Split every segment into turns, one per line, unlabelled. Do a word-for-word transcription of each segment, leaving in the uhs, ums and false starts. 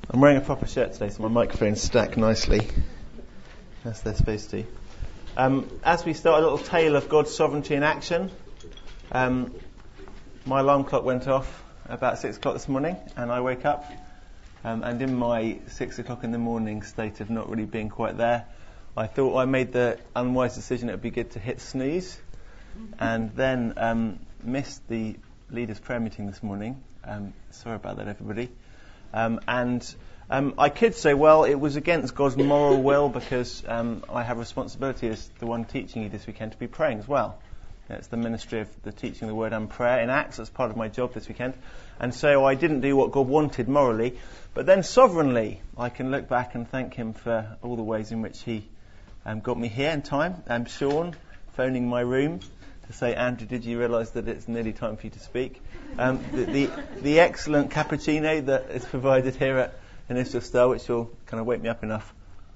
I'm wearing a proper shirt today, so my microphone's stacked nicely, as they're supposed to. Um, as we start a little tale of God's sovereignty in action, um, my alarm clock went off about six o'clock this morning, and I woke up, um, and in my six o'clock in the morning state of not really being quite there, I thought I made the unwise decision it would be good to hit snooze, and then um, missed the leaders' prayer meeting this morning. Um, sorry about that, everybody. Um, and um, I could say, well, it was against God's moral will because um, I have responsibility as the one teaching you this weekend to be praying as well. It's the ministry of the teaching of the word and prayer in Acts. That's part of my job this weekend. And so I didn't do what God wanted morally, but then sovereignly I can look back and thank him for all the ways in which he um, got me here in time. And Sean phoning my room to say, Andrew, did you realise that it's nearly time for you to speak? Um, the, the, the excellent cappuccino that is provided here at Initial Star, which will kind of wake me up enough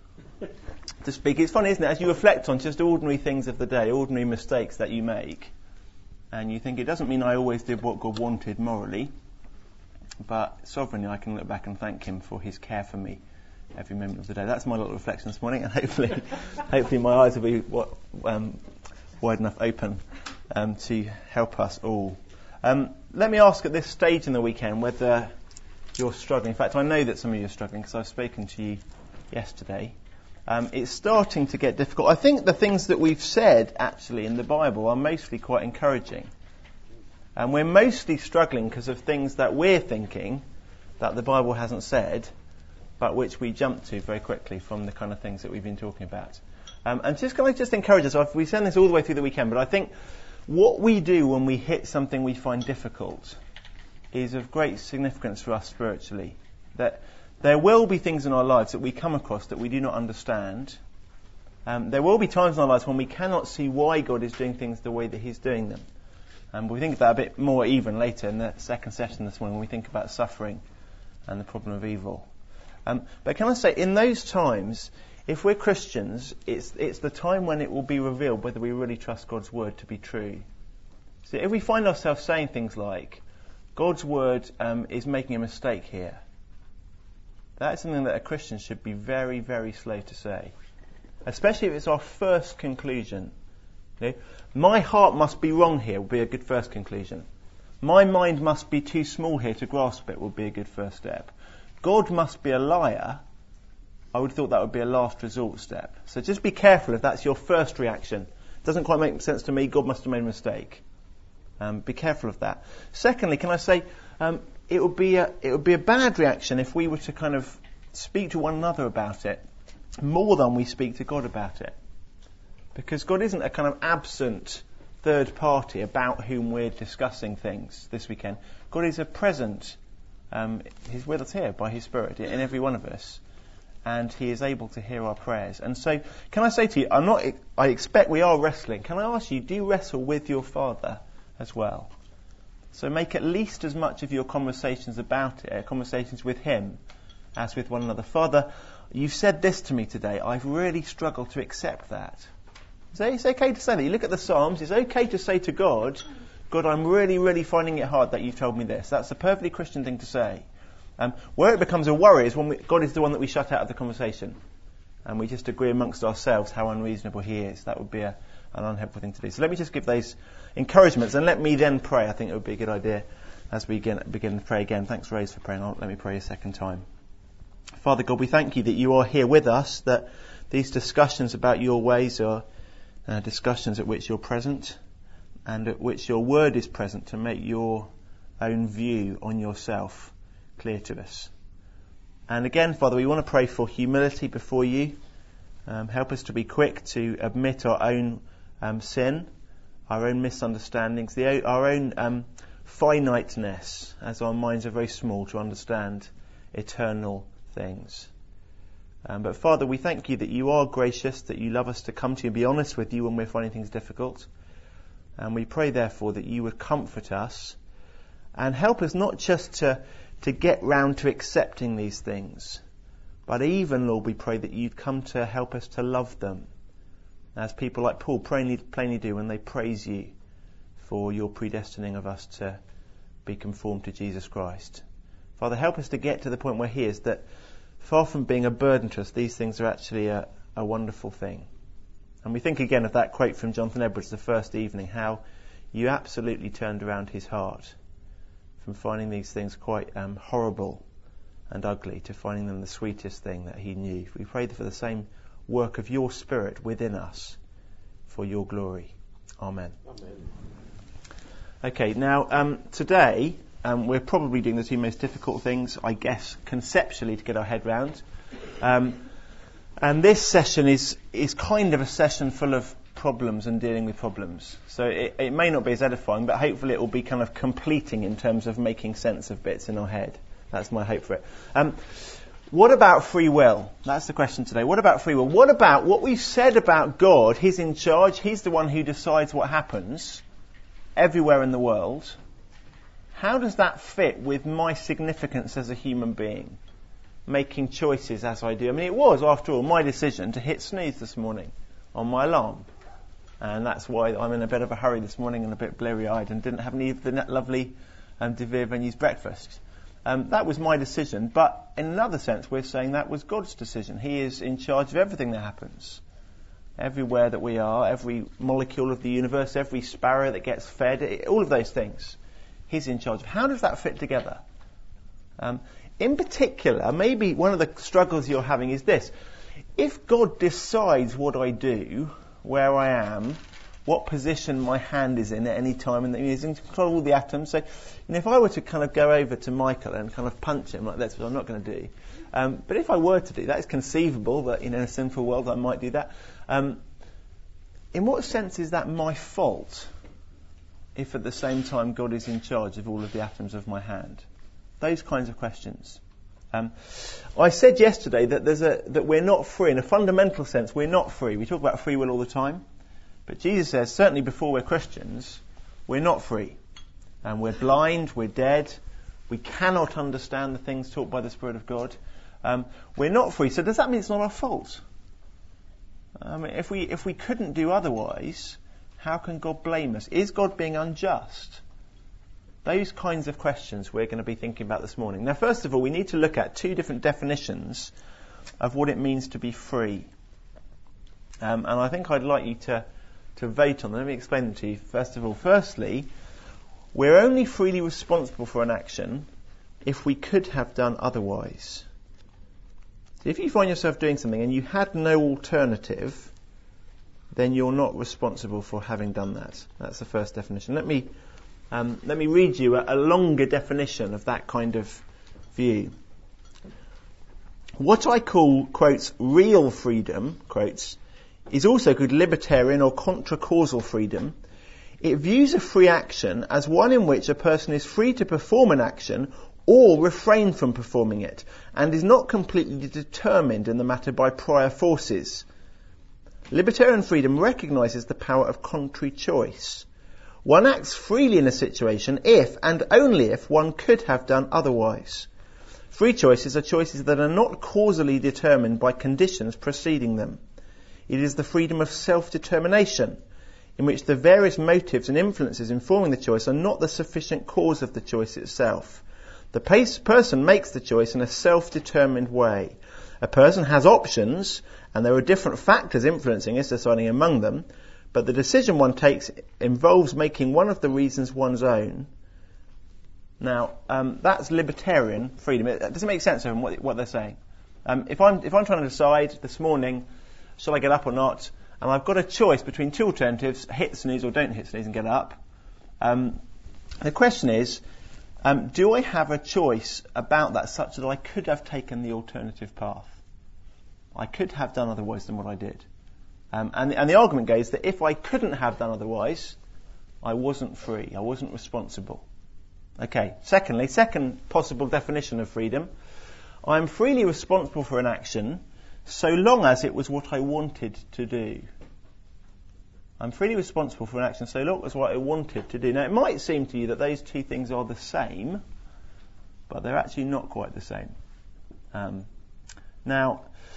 to speak. It's funny, isn't it? As you reflect on just ordinary things of the day, ordinary mistakes that you make, and you think it doesn't mean I always did what God wanted morally, but sovereignly I can look back and thank him for his care for me every moment of the day. That's my little reflection this morning, and hopefully, hopefully my eyes will be what, um, wide enough open um, to help us all. Um, let me ask at this stage in the weekend whether you're struggling. In fact, I know that some of you are struggling because I've spoken to you yesterday. Um, it's starting to get difficult. I think the things that we've said actually in the Bible are mostly quite encouraging. And we're mostly struggling because of things that we're thinking that the Bible hasn't said, but which we jump to very quickly from the kind of things that we've been talking about. Um, and just can I just encourage us, we send this all the way through the weekend, but I think what we do when we hit something we find difficult is of great significance for us spiritually. That there will be things in our lives that we come across that we do not understand. Um, there will be times in our lives when we cannot see why God is doing things the way that he's doing them. And we'll think about that a bit more even later in the second session this morning when we think about suffering and the problem of evil. Um, but can I say, in those times, if we're Christians, it's it's the time when it will be revealed whether we really trust God's word to be true. So if we find ourselves saying things like, God's word um, is making a mistake here, that's something that a Christian should be very, very slow to say. Especially if it's our first conclusion. You know, my heart must be wrong here would be a good first conclusion. My mind must be too small here to grasp it would be a good first step. God must be a liar. I would have thought that would be a last resort step. So just be careful if that's your first reaction. Doesn't quite make sense to me, God must have made a mistake. Um, be careful of that. Secondly, can I say, um, it would be a, it would be a bad reaction if we were to kind of speak to one another about it more than we speak to God about it. Because God isn't a kind of absent third party about whom we're discussing things this weekend. God is a present, um, he's with us here by his Spirit in every one of us. And he is able to hear our prayers. And so, can I say to you, I'm not, I expect we are wrestling. Can I ask you, do you wrestle with your Father as well? So make at least as much of your conversations about it, conversations with him, as with one another. Father, you've said this to me today. I've really struggled to accept that. So it's okay to say that. You look at the Psalms, it's okay to say to God, God, I'm really, really finding it hard that you've told me this. That's a perfectly Christian thing to say. Um, where it becomes a worry is when we, God is the one that we shut out of the conversation and we just agree amongst ourselves how unreasonable he is. That would be a, an unhelpful thing to do. So let me just give those encouragements and let me then pray. I think it would be a good idea as we begin, begin to pray again. Thanks, Rose, for praying. I'll, let me pray a second time. Father God, we thank you that you are here with us, that these discussions about your ways are uh, discussions at which you're present and at which your word is present to make your own view on yourself clear to us. And again, Father, we want to pray for humility before you. Um, help us to be quick to admit our own um, sin, our own misunderstandings, the, our own um, finiteness, as our minds are very small to understand eternal things. Um, but Father, we thank you that you are gracious, that you love us to come to you and be honest with you when we're finding things difficult. And we pray, therefore, that you would comfort us and help us not just to to get round to accepting these things, but even, Lord, we pray that you'd come to help us to love them, as people like Paul plainly, plainly do when they praise you for your predestining of us to be conformed to Jesus Christ. Father, help us to get to the point where He is, that far from being a burden to us, these things are actually a, a wonderful thing. And we think again of that quote from Jonathan Edwards the first evening, how you absolutely turned around his heart from finding these things quite um, horrible and ugly to finding them the sweetest thing that he knew. We pray for the same work of your Spirit within us for your glory. Amen. Amen. Okay, now um, today um, we're probably doing the two most difficult things, I guess, conceptually to get our head round. Um, and this session is is kind of a session full of problems and dealing with problems. So it, it may not be as edifying, but hopefully it will be kind of completing in terms of making sense of bits in our head. That's my hope for it. Um, what about free will? That's the question today. What about free will? What about what we've said about God? He's in charge. He's the one who decides what happens everywhere in the world. How does that fit with my significance as a human being? Making choices as I do. I mean, it was, after all, my decision to hit snooze this morning on my alarm. And that's why I'm in a bit of a hurry this morning and a bit bleary-eyed and didn't have any of the lovely um, De Vere Venue's breakfast. Um, that was my decision, but in another sense we're saying that was God's decision. He is in charge of everything that happens. Everywhere that we are, every molecule of the universe, every sparrow that gets fed, all of those things, He's in charge of. How does that fit together? Um, in particular, maybe one of the struggles you're having is this. If God decides what I do, where I am, what position my hand is in at any time, and He's in control of all the atoms. So, you know, if I were to kind of go over to Michael and kind of punch him like that's what I'm not going to do. Um, but if I were to do that, it's conceivable that, you know, in a sinful world I might do that. Um, in what sense is that my fault if at the same time God is in charge of all of the atoms of my hand? Those kinds of questions. Um, I said yesterday that there's a that we're not free. In a fundamental sense, we're not free. We talk about free will all the time. But Jesus says, certainly before we're Christians, we're not free. And we're blind, we're dead, we cannot understand the things taught by the Spirit of God. Um, we're not free. So does that mean it's not our fault? I mean, if we if we couldn't do otherwise, how can God blame us? Is God being unjust? Those kinds of questions we're going to be thinking about this morning. Now, first of all, we need to look at two different definitions of what it means to be free. Um, and I think I'd like you to, to vote on them. Let me explain them to you. First of all, firstly, we're only freely responsible for an action if we could have done otherwise. So if you find yourself doing something and you had no alternative, then you're not responsible for having done that. That's the first definition. Let me um, let me read you a, a longer definition of that kind of view. What I call, quotes, real freedom, quotes, is also called libertarian or contra-causal freedom. It views a free action as one in which a person is free to perform an action or refrain from performing it, and is not completely determined in the matter by prior forces. Libertarian freedom recognises the power of contrary choice. One acts freely in a situation if, and only if, one could have done otherwise. Free choices are choices that are not causally determined by conditions preceding them. It is the freedom of self-determination, in which the various motives and influences informing the choice are not the sufficient cause of the choice itself. The pace person makes the choice in a self-determined way. A person has options, and there are different factors influencing it, deciding among them, but the decision one takes involves making one of the reasons one's own. Now, um, that's libertarian freedom. It, does it make sense to them, what, what they're saying? Um, if I'm if I'm trying to decide this morning, shall I get up or not, and I've got a choice between two alternatives, hit snooze or don't hit snooze and get up, um, the question is, um, do I have a choice about that such that I could have taken the alternative path? I could have done otherwise than what I did. Um, and, and the argument goes that if I couldn't have done otherwise, I wasn't free, I wasn't responsible. Okay, secondly, second possible definition of freedom, I'm freely responsible for an action so long as it was what I wanted to do. I'm freely responsible for an action so long as what I wanted to do. Now, it might seem to you that those two things are the same, but they're actually not quite the same. Um, now,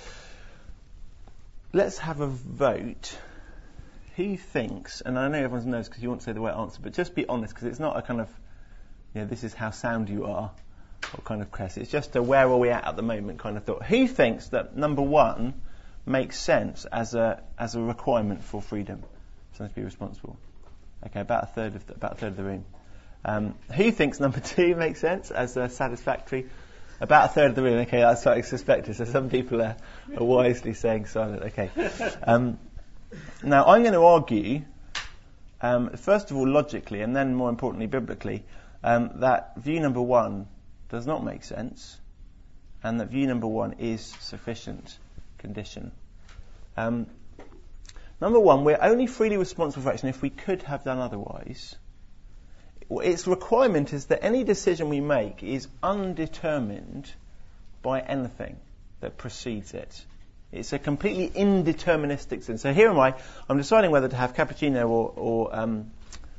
let's have a vote. Who thinks, and I know everyone knows because you want to say the right answer, but just be honest, because it's not a kind of, you know, this is how sound you are, what kind of crest. It's just a where are we at at the moment kind of thought. Who thinks that number one makes sense as a as a requirement for freedom? Something to be responsible. Okay, about a third of the, about a third of the room. Um, who thinks number two makes sense as a satisfactory? About a third of the room. Okay, that's what I suspected. So some people are, are wisely saying silent. Okay. Um, now I'm going to argue, um, first of all logically, and then more importantly biblically, um, that view number one does not make sense, and that view number one is sufficient condition. Um, number one, we're only freely responsible for action if we could have done otherwise. Its requirement is that any decision we make is undetermined by anything that precedes it. It's a completely indeterministic sin. So here am I, I'm deciding whether to have cappuccino or, or, um,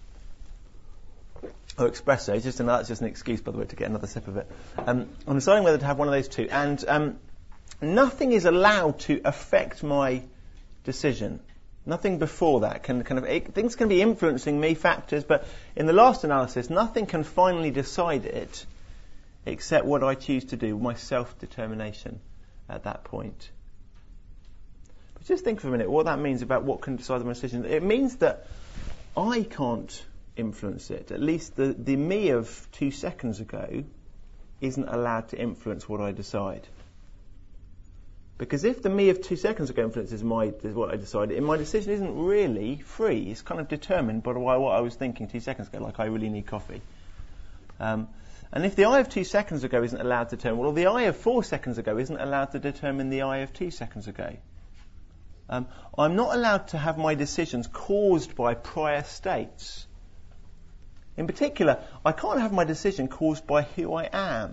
or espresso. It's just an, that's just an excuse, by the way, to get another sip of it. Um, I'm deciding whether to have one of those two. And um, nothing is allowed to affect my decision. Nothing before that can kind of, it, things can be influencing me, factors, but in the last analysis, nothing can finally decide it except what I choose to do, my self-determination at that point. But just think for a minute what that means about what can decide my decision. It means that I can't influence it. At least the, the me of two seconds ago isn't allowed to influence what I decide. Because if the me of two seconds ago influences my what I decided, my decision isn't really free. It's kind of determined by what I was thinking two seconds ago, like I really need coffee. Um, and if the I of two seconds ago isn't allowed to determine, well, the I of four seconds ago isn't allowed to determine the I of two seconds ago. Um, I'm not allowed to have my decisions caused by prior states. In particular, I can't have my decision caused by who I am.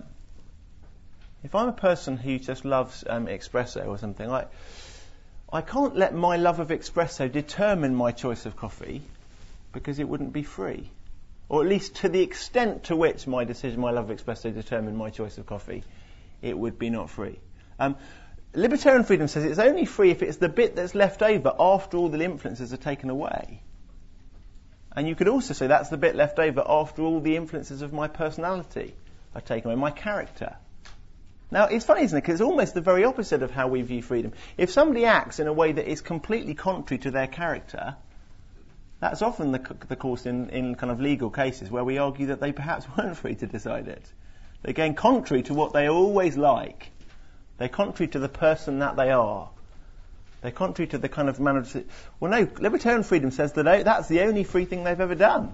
If I'm a person who just loves um, espresso or something, I, I can't let my love of espresso determine my choice of coffee because it wouldn't be free. Or at least to the extent to which my decision, my love of espresso determined my choice of coffee, it would be not free. Um, libertarian freedom says it's only free if it's the bit that's left over after all the influences are taken away. And you could also say that's the bit left over after all the influences of my personality are taken away, my character. Now, it's funny, isn't it? Because it's almost the very opposite of how we view freedom. If somebody acts in a way that is completely contrary to their character, that's often the, the course in, in kind of legal cases where we argue that they perhaps weren't free to decide it. They're going contrary to what they always like. They're contrary to the person that they are. They're contrary to the kind of manner of... Well, no, libertarian freedom says that that's the only free thing they've ever done.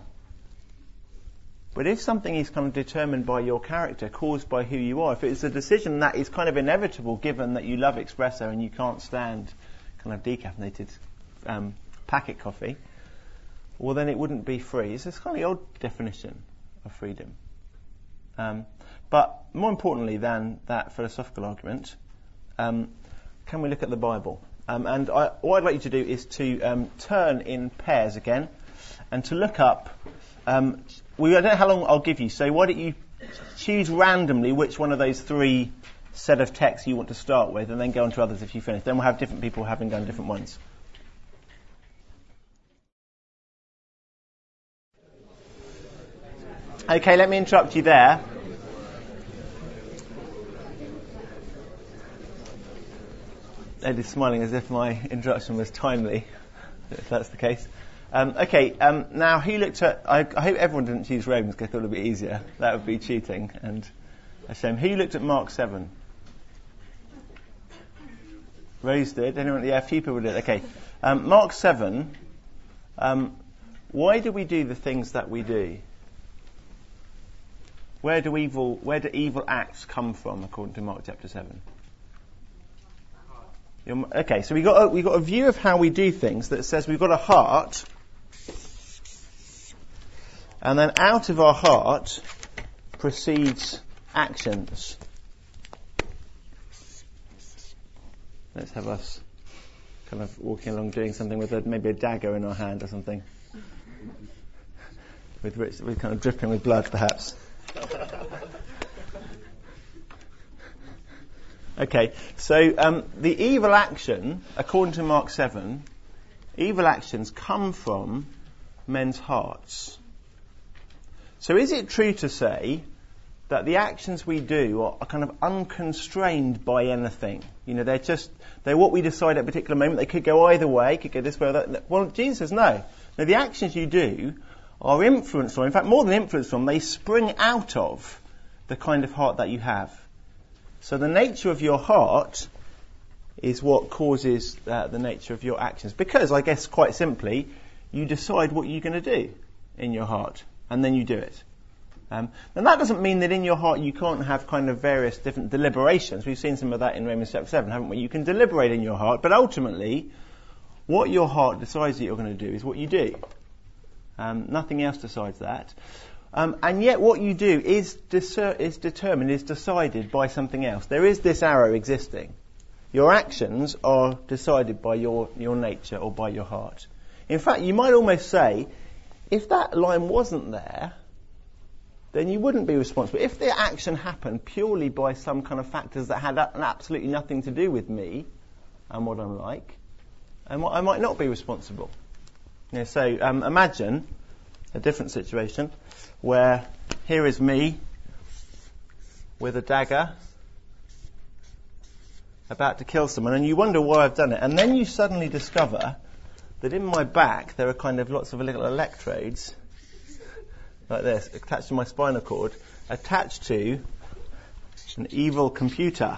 But if something is kind of determined by your character, caused by who you are, if it's a decision that is kind of inevitable given that you love espresso and you can't stand kind of decaffeinated um, packet coffee, well then it wouldn't be free. It's a kind of odd definition of freedom. Um, but more importantly than that philosophical argument, um, can we look at the Bible? Um, and I, what I'd like you to do is to um, turn in pairs again and to look up... Um, We, I don't know how long I'll give you, so why don't you choose randomly which one of those three set of texts you want to start with, and then go on to others if you finish. Then we'll have different people having done different ones. Okay, let me interrupt you there. Ed is smiling as if my introduction was timely, if that's the case. Um, okay, um, now who looked at... I, I hope everyone didn't choose Romans because I thought it would be easier. That would be cheating and a shame. Who looked at Mark seven? Rose did. Anyone? Yeah, a few people did. Okay. Um, Mark seven. Um, why do we do the things that we do? Where do evil, where do evil acts come from, according to Mark chapter seven? Okay, so we got a, we got a view of how we do things that says we've got a heart, and then out of our heart proceeds actions. Let's have us kind of walking along doing something with a, maybe a dagger in our hand or something, with which we're kind of dripping with blood, perhaps. Okay, so um, the evil action, according to Mark seven, evil actions come from men's hearts. So is it true to say that the actions we do are, are kind of unconstrained by anything. You know, they're just, they're what we decide at a particular moment. They could go either way, could go this way or that. Well, Jesus says no. Now, the actions you do are influenced from, in fact, more than influenced from, they spring out of the kind of heart that you have. So the nature of your heart is what causes uh, the nature of your actions. Because, I guess, quite simply, you decide what you're going to do in your heart, and then you do it. Um, and that doesn't mean that in your heart you can't have kind of various different deliberations. We've seen some of that in Romans chapter seven, haven't we? You can deliberate in your heart, but ultimately, what your heart decides that you're going to do is what you do. Um, nothing else decides that. Um, and yet what you do is, discer- is determined, is decided by something else. There is this arrow existing. Your actions are decided by your, your nature or by your heart. In fact, you might almost say, if that line wasn't there, then you wouldn't be responsible. If the action happened purely by some kind of factors that had absolutely nothing to do with me and what I'm like, I might not be responsible. You know, so um, imagine a different situation where here is me with a dagger about to kill someone, and you wonder why I've done it. And then you suddenly discover that in my back there are kind of lots of little electrodes like this, attached to my spinal cord, attached to an evil computer.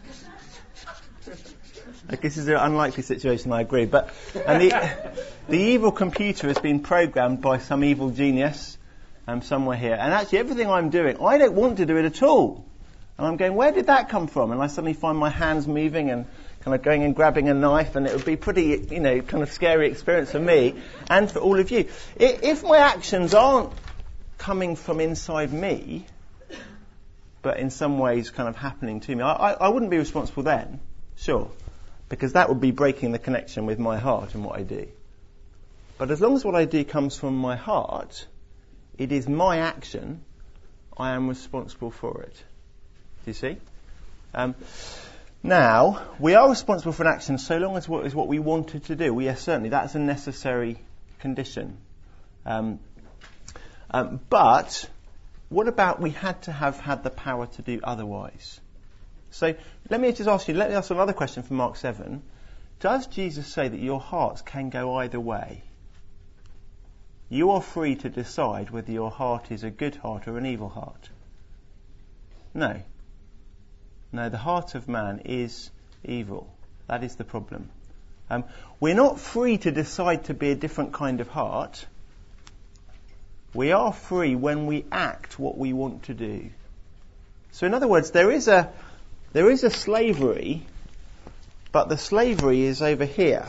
I guess this is an unlikely situation, I agree. But and the the evil computer has been programmed by some evil genius um, somewhere here. And actually everything I'm doing, I don't want to do it at all. And I'm going, where did that come from? And I suddenly find my hands moving and kind of going and grabbing a knife, and it would be pretty, you know, kind of scary experience for me and for all of you. If my actions aren't coming from inside me, but in some ways kind of happening to me, I, I, I wouldn't be responsible then, sure, because that would be breaking the connection with my heart and what I do. But as long as what I do comes from my heart, it is my action, I am responsible for it. Do you see? Um, now, we are responsible for an action so long as what is what we wanted to do. We are certainly, that's a necessary condition. Um, Um, but what about we had to have had the power to do otherwise? So let me just ask you, let me ask another question from Mark seven. Does Jesus say that your hearts can go either way? You are free to decide whether your heart is a good heart or an evil heart. No. No, the heart of man is evil. That is the problem. Um, we're not free to decide to be a different kind of heart. We are free when we act what we want to do. So in other words, there is a there is a slavery, but the slavery is over here.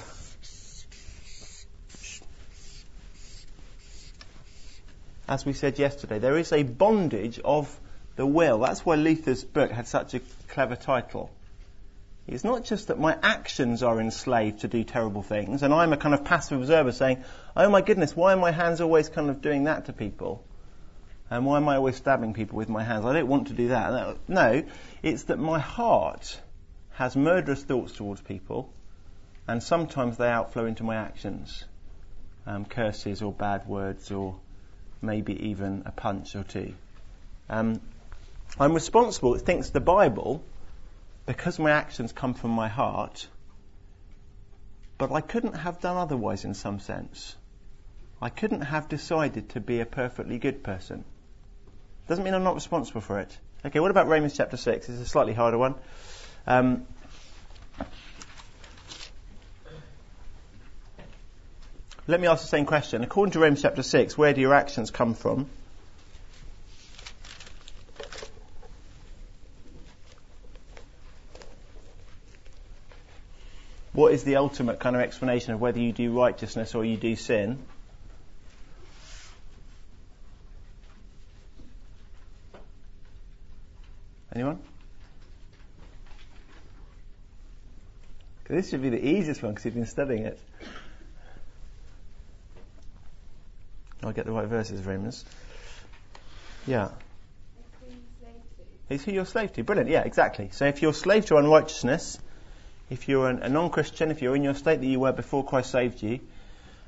As we said yesterday, there is a bondage of the will. That's why Luther's book had such a clever title. It's not just that my actions are enslaved to do terrible things, and I'm a kind of passive observer saying, oh my goodness, why are my hands always kind of doing that to people? And why am I always stabbing people with my hands? I don't want to do that. No, it's that my heart has murderous thoughts towards people, and sometimes they outflow into my actions. Um, curses or bad words, or maybe even a punch or two. Um, I'm responsible, it thinks the Bible, because my actions come from my heart, but I couldn't have done otherwise in some sense. I couldn't have decided to be a perfectly good person. Doesn't mean I'm not responsible for it. Okay, what about Romans chapter six? This is a slightly harder one. Um, let me ask the same question. According to Romans chapter six, where do your actions come from? What is the ultimate kind of explanation of whether you do righteousness or you do sin? Anyone? This should be the easiest one because you've been studying it. I'll get the right verses, Romans. Yeah. It's who you're slave to. Brilliant, yeah, exactly. So if you're slave to unrighteousness, if you're an, a non-Christian, if you're in your state that you were before Christ saved you,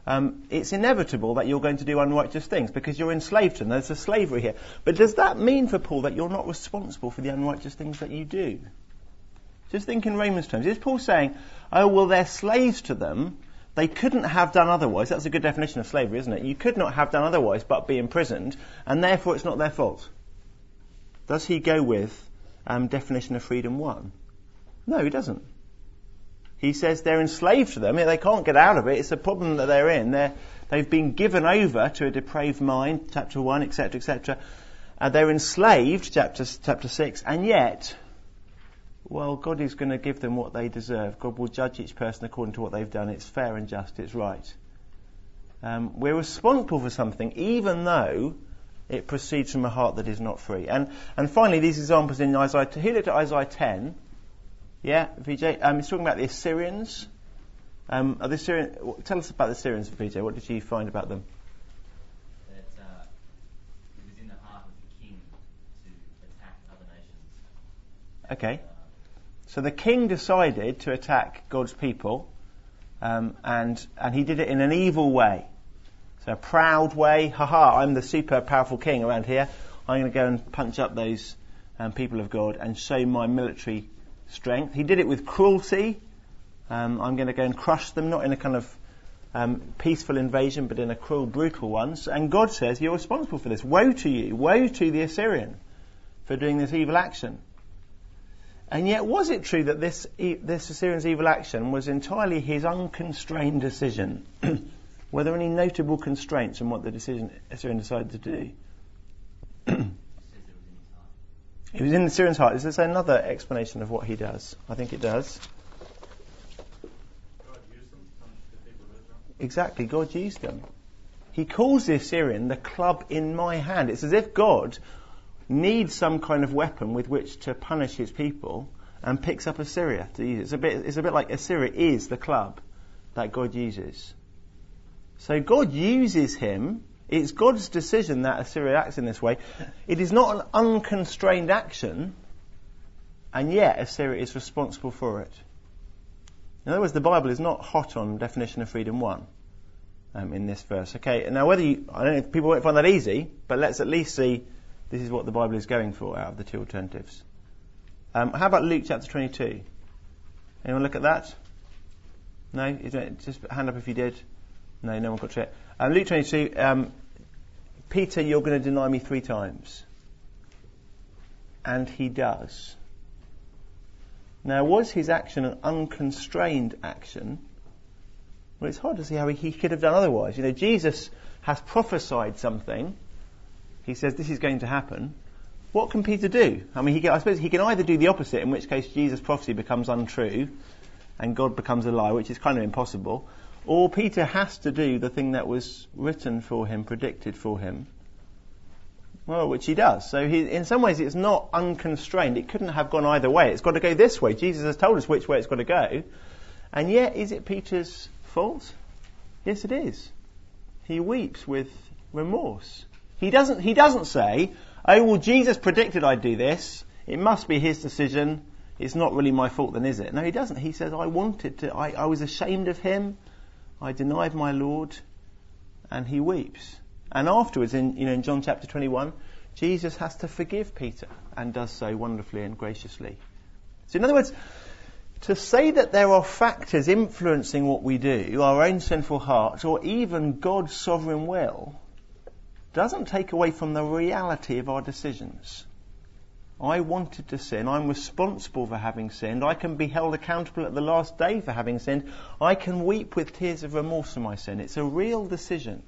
um, it's inevitable that you're going to do unrighteous things because you're enslaved to them. There's a slavery here. But does that mean for Paul that you're not responsible for the unrighteous things that you do? Just think in Romans terms. Is Paul saying, oh, well, they're slaves to them. They couldn't have done otherwise. That's a good definition of slavery, isn't it? You could not have done otherwise but be imprisoned, and therefore it's not their fault. Does he go with um, definition of freedom one? No, he doesn't. He says they're enslaved to them. They can't get out of it. It's a problem that they're in. They're, they've been given over to a depraved mind, chapter one, et cetera, et cetera. Uh, they're enslaved, chapter, chapter six, and yet, well, God is going to give them what they deserve. God will judge each person according to what they've done. It's fair and just. It's right. Um, we're responsible for something, even though it proceeds from a heart that is not free. And and finally, these examples in Isaiah. Who looked at Isaiah ten? Yeah, V J. Um, it's talking about the Assyrians. Um, are the Assyrian, tell us about the Assyrians, V J. What did you find about them?
That uh, it was in the heart of the king to attack other nations.
Okay. So the king decided to attack God's people, um, and and he did it in an evil way. So a proud way. Ha ha! I'm the super powerful king around here. I'm going to go and punch up those um, people of God and show my military strength. He did it with cruelty. Um, I'm going to go and crush them, not in a kind of um, peaceful invasion, but in a cruel, brutal one. And God says, you're responsible for this. Woe to you. Woe to the Assyrian for doing this evil action. And yet, was it true that this this Assyrian's evil action was entirely his unconstrained decision? Were there any notable constraints on what the decision Assyrian decided to do? It was in the Assyrian's heart. Is this another explanation of what he does? I think it does.
God used them to punish the people of Israel.
Exactly, God used them. He calls the Assyrian the club in my hand. It's as if God needs some kind of weapon with which to punish his people and picks up Assyria to use it. It's a bit, it's a bit like Assyria is the club that God uses. So God uses him. It's God's decision that Assyria acts in this way. It is not an unconstrained action, and yet Assyria is responsible for it. In other words, the Bible is not hot on definition of freedom one um, in this verse. Okay, now whether you, I don't know if people won't find that easy, but let's at least see this is what the Bible is going for out of the two alternatives. Um, how about Luke chapter twenty-two? Anyone look at that? No? You don't, just hand up if you did. No, no one got to it. Um, Luke twenty-two, um, Peter, you're going to deny me three times. And he does. Now, was his action an unconstrained action? Well, it's hard to see how he, he could have done otherwise. You know, Jesus has prophesied something. He says this is going to happen. What can Peter do? I mean, he can, I suppose he can either do the opposite, in which case Jesus' prophecy becomes untrue and God becomes a lie, which is kind of impossible. Or Peter has to do the thing that was written for him, predicted for him. Well, which he does. So he, in some ways it's not unconstrained. It couldn't have gone either way. It's got to go this way. Jesus has told us which way it's got to go. And yet, is it Peter's fault? Yes, it is. He weeps with remorse. He doesn't, he doesn't say, oh, well, Jesus predicted I'd do this. It must be his decision. It's not really my fault then, is it? No, he doesn't. He says, I wanted to, I, I was ashamed of him. I denied my Lord, and he weeps. And afterwards, in you know, in John chapter twenty-one, Jesus has to forgive Peter, and does so wonderfully and graciously. So in other words, to say that there are factors influencing what we do, our own sinful hearts, or even God's sovereign will, doesn't take away from the reality of our decisions. I wanted to sin. I'm responsible for having sinned. I can be held accountable at the last day for having sinned. I can weep with tears of remorse for my sin. It's a real decision.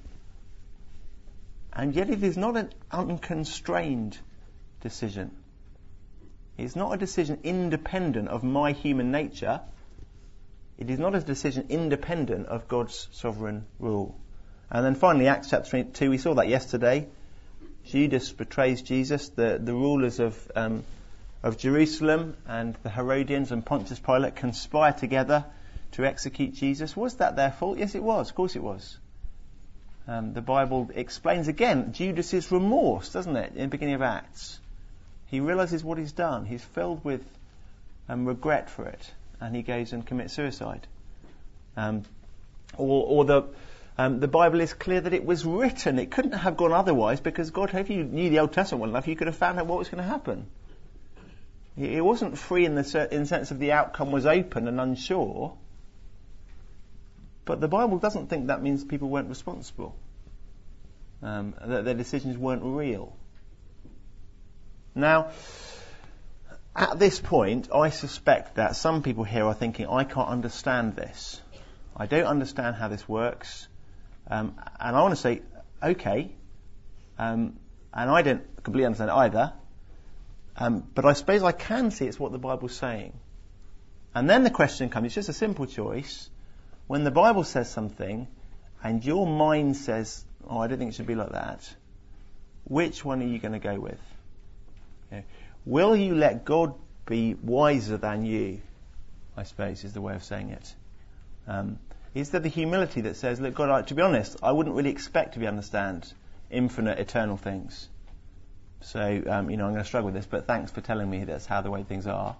And yet it is not an unconstrained decision. It's not a decision independent of my human nature. It is not a decision independent of God's sovereign rule. And then finally, Acts chapter twenty-two, we saw that yesterday. Judas betrays Jesus. The, the rulers of um, of Jerusalem and the Herodians and Pontius Pilate conspire together to execute Jesus. Was that their fault? Yes, it was. Of course it was. Um, the Bible explains again Judas's remorse, doesn't it, in the beginning of Acts. He realises what he's done. He's filled with um, regret for it, and he goes and commits suicide. Um, or, or the Um, the Bible is clear that it was written. It couldn't have gone otherwise, because God, if you knew the Old Testament well enough, you could have found out what was going to happen. It, it wasn't free in the, in the sense of the outcome was open and unsure. But the Bible doesn't think that means people weren't responsible. Um, that their decisions weren't real. Now, at this point, I suspect that some people here are thinking, I can't understand this. I don't understand how this works. Um, and I want to say, okay, um, and I don't completely understand it either, um, but I suppose I can see it's what the Bible's saying. And then the question comes, it's just a simple choice. When the Bible says something, and your mind says, oh, I don't think it should be like that, which one are you going to go with? Okay. Will you let God be wiser than you, I suppose is the way of saying it. Um, Is there the humility that says, look, God, I, to be honest, I wouldn't really expect to be understand infinite, eternal things. So, um, you know, I'm going to struggle with this, but thanks for telling me that's how the way things are.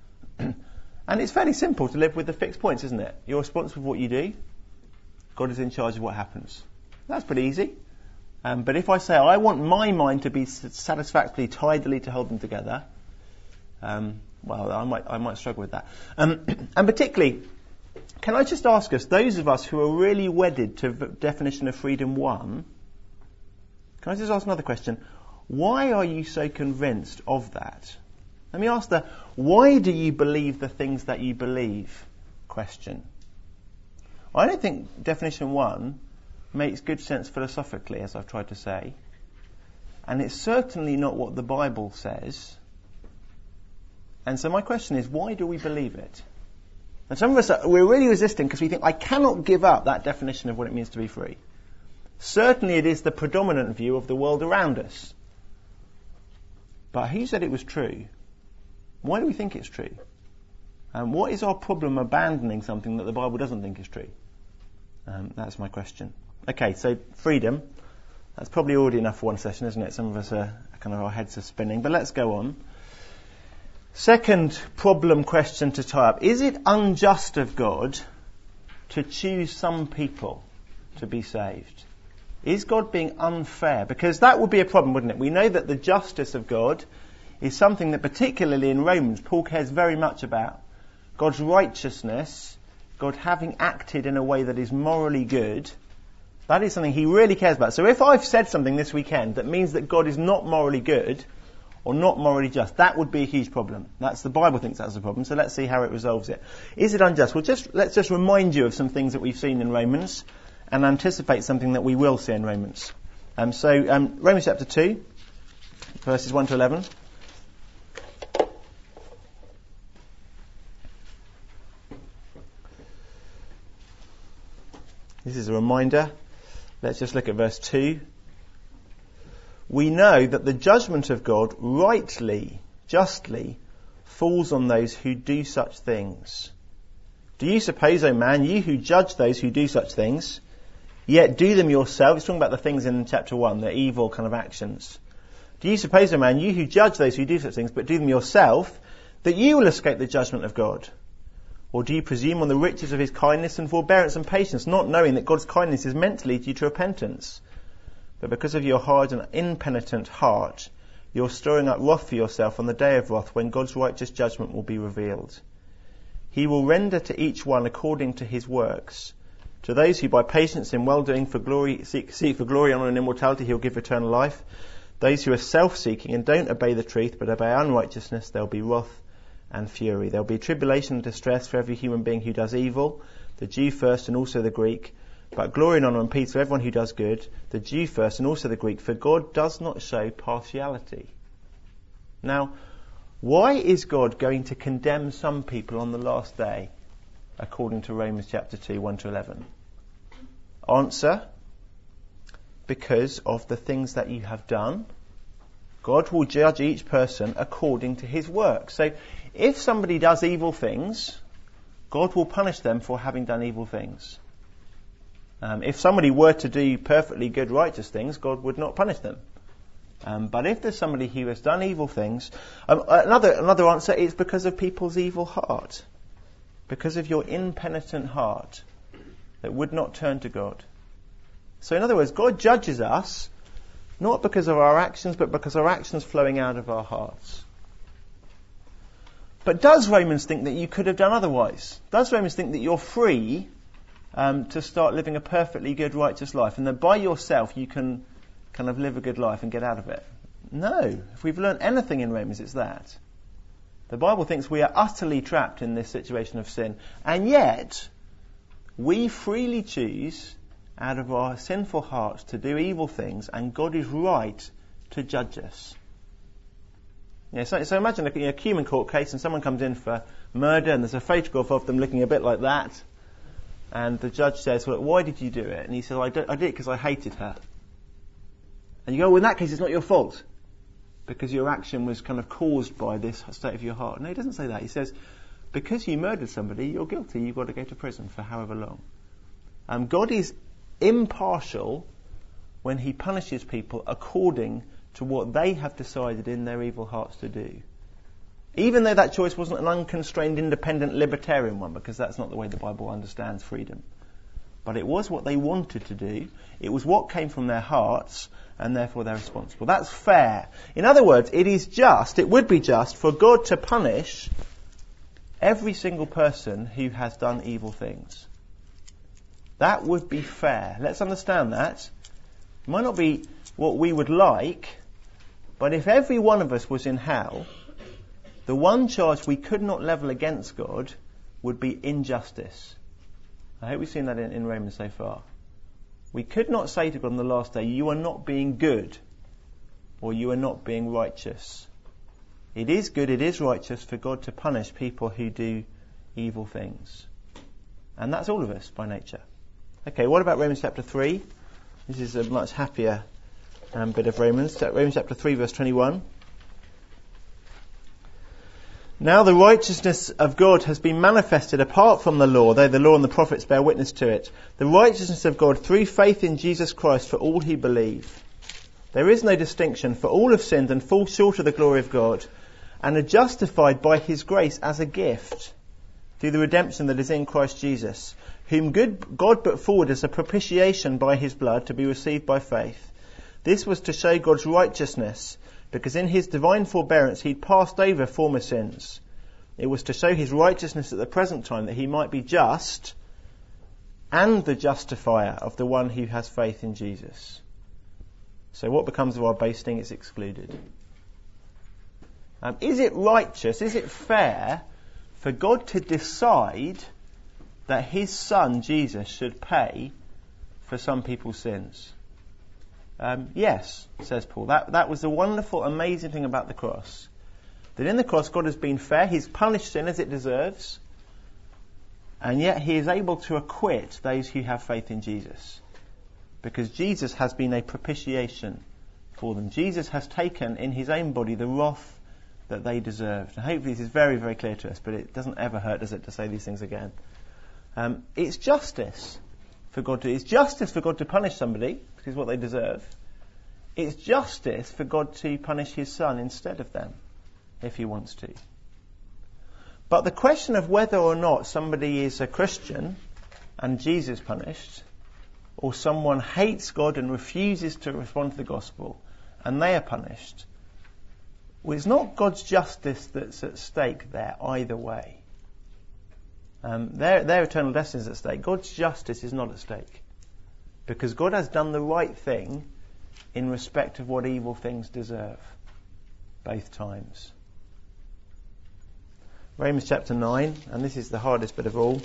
And it's fairly simple to live with the fixed points, isn't it? You're responsible for what you do. God is in charge of what happens. That's pretty easy. Um, but if I say, I want my mind to be satisfactorily, tidily to hold them together, um, well, I might, I might struggle with that. Um, and particularly, can I just ask us, those of us who are really wedded to the definition of freedom one, can I just ask another question? Why are you so convinced of that? Let me ask the, why do you believe the things that you believe question? I don't think definition one makes good sense philosophically, as I've tried to say. And it's certainly not what the Bible says. And so my question is, why do we believe it? And some of us, are, we're really resisting because we think, I cannot give up that definition of what it means to be free. Certainly it is the predominant view of the world around us. But who said it was true? Why do we think it's true? And what is our problem abandoning something that the Bible doesn't think is true? Um, that's my question. Okay, so freedom. That's probably already enough for one session, isn't it? Some of us are kind of, our heads are spinning. But let's go on. Second problem question to tie up. Is it unjust of God to choose some people to be saved? Is God being unfair? Because that would be a problem, wouldn't it? We know that the justice of God is something that particularly in Romans Paul cares very much about. God's righteousness, God having acted in a way that is morally good, that is something he really cares about. So if I've said something this weekend that means that God is not morally good or not morally just, that would be a huge problem. That's the Bible thinks that's a problem. So let's see how it resolves it. Is it unjust? Well, just let's just remind you of some things that we've seen in Romans and anticipate something that we will see in Romans. Um, so um, Romans chapter two, verses one to eleven. This is a reminder. Let's just look at verse two. We know that the judgment of God rightly, justly, falls on those who do such things. Do you suppose, O man, you who judge those who do such things, yet do them yourself? It's talking about the things in chapter one, the evil kind of actions. Do you suppose, O man, you who judge those who do such things, but do them yourself, that you will escape the judgment of God? Or do you presume on the riches of his kindness and forbearance and patience, not knowing that God's kindness is meant to lead you to repentance? But because of your hard and impenitent heart, you're storing up wrath for yourself on the day of wrath, when God's righteous judgment will be revealed. He will render to each one according to his works. To those who by patience in well-doing for glory seek, seek for glory, honour and immortality, he'll give eternal life. Those who are self-seeking and don't obey the truth, but obey unrighteousness, there'll be wrath and fury. There'll be tribulation and distress for every human being who does evil, the Jew first and also the Greek, but glory and honour and peace for everyone who does good, the Jew first and also the Greek, for God does not show partiality. Now, why is God going to condemn some people on the last day, according to Romans chapter two, one to eleven? Answer: because of the things that you have done. God will judge each person according to his work. So if somebody does evil things, God will punish them for having done evil things. Um, if somebody were to do perfectly good, righteous things, God would not punish them. Um, but if there's somebody who has done evil things, um, another another answer is because of people's evil heart. Because of your impenitent heart that would not turn to God. So in other words, God judges us not because of our actions, but because our actions flowing out of our hearts. But does Romans think that you could have done otherwise? Does Romans think that you're free um, to start living a perfectly good, righteous life, and that by yourself you can kind of live a good life and get out of it? No. If we've learned anything in Romans, it's that. The Bible thinks we are utterly trapped in this situation of sin, and yet we freely choose out of our sinful hearts to do evil things, and God is right to judge us. Yeah, so, so imagine a, a human court case, and someone comes in for murder, and there's a photograph of them looking a bit like that, and the judge says, well, why did you do it? And he says, I, don't, I did it because I hated her. And you go, well, in that case it's not your fault, because your action was kind of caused by this state of your heart. No, he doesn't say that. He says, because you murdered somebody, you're guilty, you've got to go to prison for however long. Um, God is impartial when he punishes people according to what they have decided in their evil hearts to do. Even though that choice wasn't an unconstrained, independent, libertarian one, because that's not the way the Bible understands freedom. But it was what they wanted to do. It was what came from their hearts, and therefore they're responsible. That's fair. In other words, it is just, it would be just for God to punish every single person who has done evil things. That would be fair. Let's understand that. It might not be what we would like, but if every one of us was in hell, the one charge we could not level against God would be injustice. I hope we've seen that in, in Romans so far. We could not say to God on the last day, you are not being good, or you are not being righteous. It is good, it is righteous for God to punish people who do evil things. And that's all of us by nature. Okay, what about Romans chapter three? This is a much happier um, bit of Romans. Romans chapter three, verse twenty-one. Now the righteousness of God has been manifested apart from the law, though the law and the prophets bear witness to it. The righteousness of God through faith in Jesus Christ for all who believe. There is no distinction, for all have sinned and fall short of the glory of God, and are justified by his grace as a gift, through the redemption that is in Christ Jesus, whom good God put forward as a propitiation by his blood to be received by faith. This was to show God's righteousness, because in his divine forbearance he'd passed over former sins. It was to show his righteousness at the present time, that he might be just and the justifier of the one who has faith in Jesus. So what becomes of our boasting? It's excluded. Um, is it righteous, is it fair for God to decide that his son Jesus should pay for some people's sins? Um, yes, says Paul. That, that was the wonderful, amazing thing about the cross. That in the cross God has been fair. He's punished sin as it deserves. And yet he is able to acquit those who have faith in Jesus. Because Jesus has been a propitiation for them. Jesus has taken in his own body the wrath that they deserved. And hopefully this is very, very clear to us, but it doesn't ever hurt, does it, to say these things again. Um, it's justice for God to, it's justice for God to punish somebody, because it's what they deserve. It's justice for God to punish his son instead of them, if he wants to. But the question of whether or not somebody is a Christian and Jesus punished, or someone hates God and refuses to respond to the gospel and they are punished, well, it's not God's justice that's at stake there either way. Um, their, their eternal destiny is at stake. God's justice is not at stake, because God has done the right thing in respect of what evil things deserve, both times. Romans chapter nine, and this is the hardest bit of all.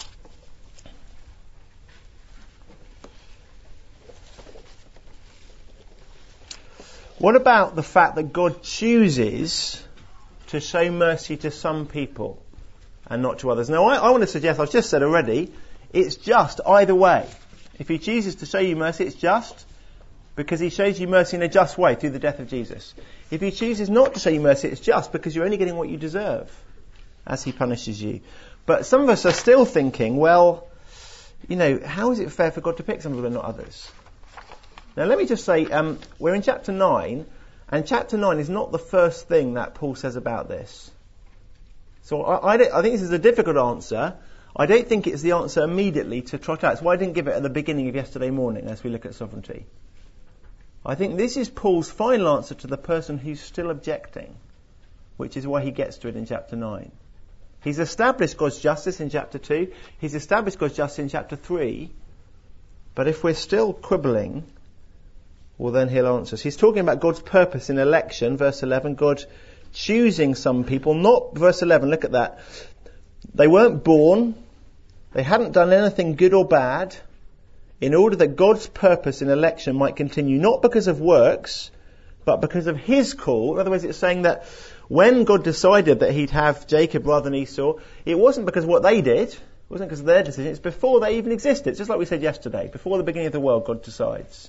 What about the fact that God chooses to show mercy to some people and not to others? Now, I, I want to suggest, I've just said already, it's just either way. If he chooses to show you mercy, it's just because he shows you mercy in a just way through the death of Jesus. If he chooses not to show you mercy, it's just because you're only getting what you deserve as he punishes you. But some of us are still thinking, well, you know, how is it fair for God to pick some people and not others? Now, let me just say, um, we're in chapter nine, and chapter nine is not the first thing that Paul says about this. So I, I, I think this is a difficult answer. I don't think it's the answer immediately to trot out. It's why I didn't give it at the beginning of yesterday morning as we look at sovereignty. I think this is Paul's final answer to the person who's still objecting, which is why he gets to it in chapter nine. He's established God's justice in chapter two. He's established God's justice in chapter three. But if we're still quibbling, well, then he'll answer us. He's talking about God's purpose in election, verse eleven. God choosing some people, not verse eleven, look at that. They weren't born. They hadn't done anything good or bad, in order that God's purpose in election might continue, not because of works, but because of his call. In other words, it's saying that when God decided that he'd have Jacob rather than Esau, it wasn't because of what they did, it wasn't because of their decision, it's before they even existed. It's just like we said yesterday, before the beginning of the world, God decides.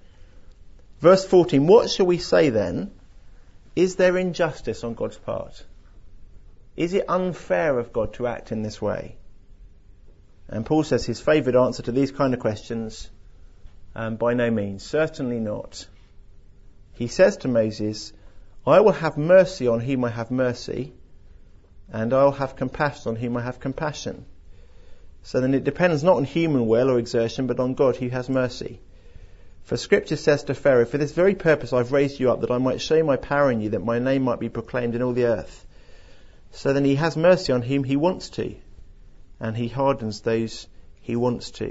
Verse fourteen, what shall we say then? Is there injustice on God's part? Is it unfair of God to act in this way? And Paul says his favourite answer to these kind of questions, um, by no means, certainly not. He says to Moses, I will have mercy on whom I have mercy, and I will have compassion on whom I have compassion. So then it depends not on human will or exertion, but on God who has mercy. For Scripture says to Pharaoh, for this very purpose I've raised you up, that I might show my power in you, that my name might be proclaimed in all the earth. So then he has mercy on whom he wants to, and he hardens those he wants to.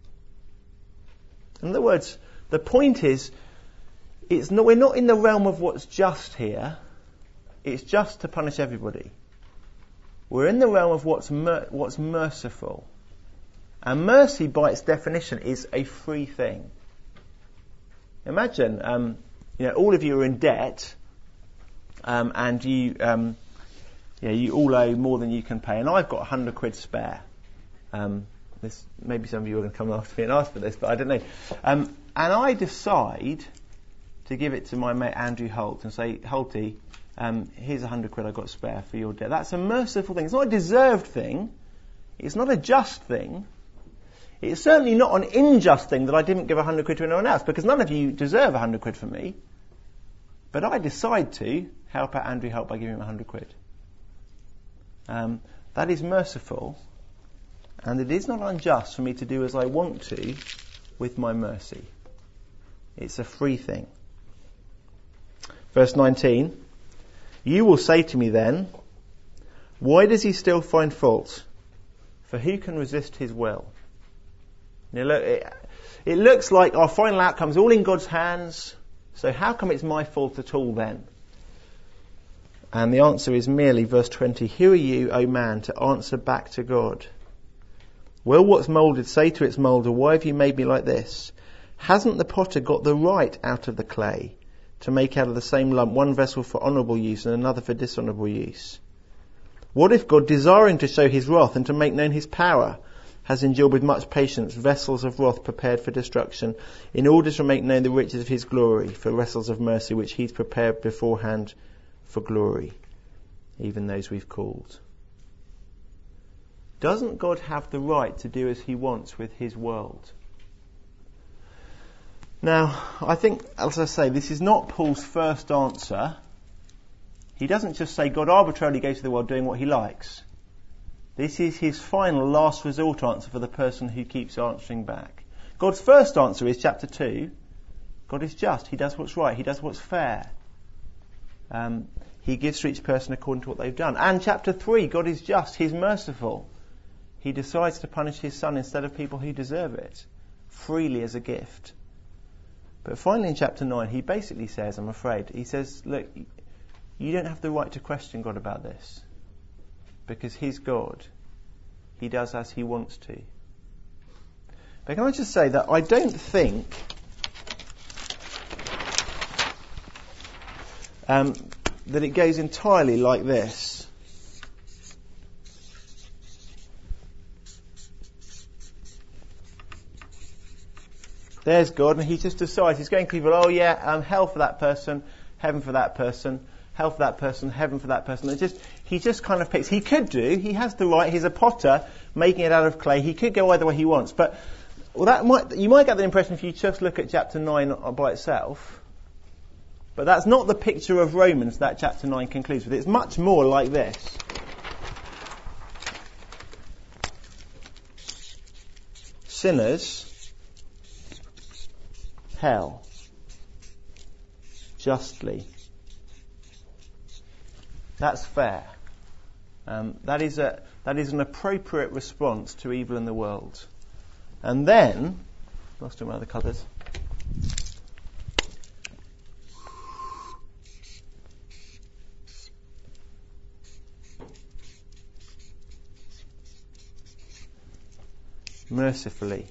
In other words, the point is, it's not, we're not in the realm of what's just here. It's just to punish everybody. We're in the realm of what's mer- what's merciful. And mercy, by its definition, is a free thing. Imagine, um, you know, all of you are in debt, um, and you, um, yeah, you all owe more than you can pay, and I've got a hundred quid spare. Um, this, maybe some of you are going to come after me and ask for this, but I don't know. Um, and I decide to give it to my mate Andrew Holt and say, Holty, um, here's a hundred quid I've got spare for your debt. That's a merciful thing. It's not a deserved thing. It's not a just thing. It's certainly not an unjust thing that I didn't give a hundred quid to anyone else, because none of you deserve a hundred quid from me. But I decide to help out Andrew Holt by giving him a hundred quid. Um, that is merciful, and it is not unjust for me to do as I want to with my mercy. It's a free thing. Verse nineteen, you will say to me then, why does he still find fault? For who can resist his will? Now look, it, it looks like our final outcome is all in God's hands, so how come it's my fault at all then? And the answer is merely, verse twenty, who are you, O man, to answer back to God? Will what's moulded say to its moulder, why have you made me like this? Hasn't the potter got the right out of the clay to make out of the same lump one vessel for honourable use and another for dishonourable use? What if God, desiring to show his wrath and to make known his power, has endured with much patience vessels of wrath prepared for destruction, in order to make known the riches of his glory, for vessels of mercy which he's prepared beforehand for glory, even those we've called? Doesn't God have the right to do as he wants with his world? Now, I think, as I say, this is not Paul's first answer. He doesn't just say God arbitrarily goes to the world doing what he likes. This is his final, last resort answer for the person who keeps answering back. God's first answer is chapter two. God is just. He does what's right. He does what's fair. Um, he gives to each person according to what they've done. And chapter three, God is just. He's merciful. He decides to punish his son instead of people who deserve it, freely as a gift. But finally in chapter nine, he basically says, I'm afraid, he says, look, you don't have the right to question God about this, because he's God. He does as he wants to. But can I just say that I don't think um, that it goes entirely like this. There's God, and he just decides, he's going to people, oh yeah, um, hell for that person, heaven for that person, hell for that person, heaven for that person. It just, he just kind of picks. He could do, he has the right, he's a potter making it out of clay. He could go either way he wants. But well, that might, you might get the impression if you just look at chapter nine by itself. But that's not the picture of Romans that chapter nine concludes with. It's much more like this. sinners hell justly. That's fair. Um, that is a that is an appropriate response to evil in the world. And then, lost all my other colours. Mercifully.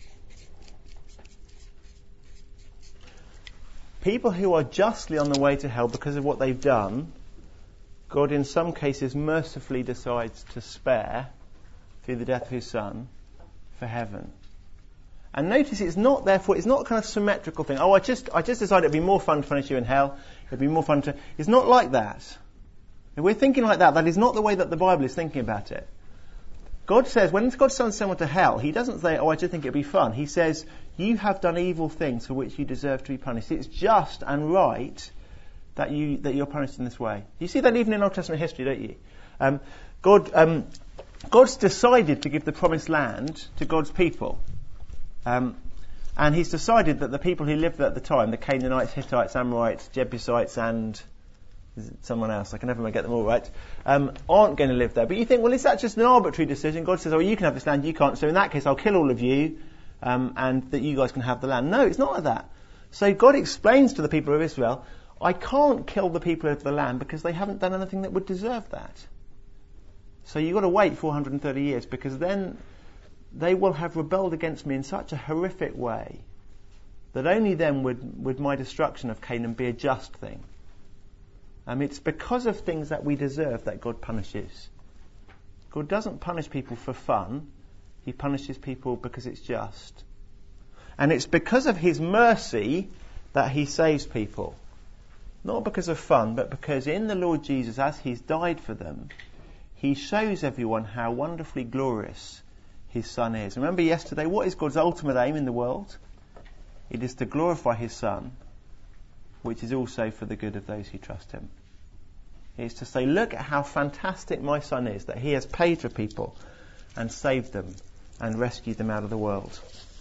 People who are justly on the way to hell because of what they've done, God in some cases mercifully decides to spare through the death of his son for heaven. And notice it's not therefore it's not a kind of symmetrical thing. Oh, I just I just decided it'd be more fun to punish you in hell. It'd be more fun to it's not like that. If we're thinking like that, that is not the way that the Bible is thinking about it. God says, when God sends someone to hell, he doesn't say, oh, I just think it'd be fun. He says, you have done evil things for which you deserve to be punished. It's just and right that you that you're punished in this way. You see that even in Old Testament history, don't you? Um, God, um, God's decided to give the promised land to God's people. Um, and he's decided that the people who lived there at the time, the Canaanites, Hittites, Amorites, Jebusites, and is it someone else, I can never get them all right, um, aren't going to live there. But you think, well, is that just an arbitrary decision? God says, oh, you can have this land, you can't. So in that case, I'll kill all of you, um, and that you guys can have the land. No, it's not like that. So God explains to the people of Israel, I can't kill the people of the land because they haven't done anything that would deserve that. So you've got to wait four hundred thirty years, because then they will have rebelled against me in such a horrific way that only then would, would my destruction of Canaan be a just thing. Um, it's because of things that we deserve that God punishes. God doesn't punish people for fun. He punishes people because it's just. And it's because of his mercy that he saves people. Not because of fun, but because in the Lord Jesus, as he's died for them, he shows everyone how wonderfully glorious his Son is. Remember yesterday, what is God's ultimate aim in the world? It is to glorify his Son, which is also for the good of those who trust him. It is to say, look at how fantastic my Son is, that he has paid for people and saved them and rescued them out of the world.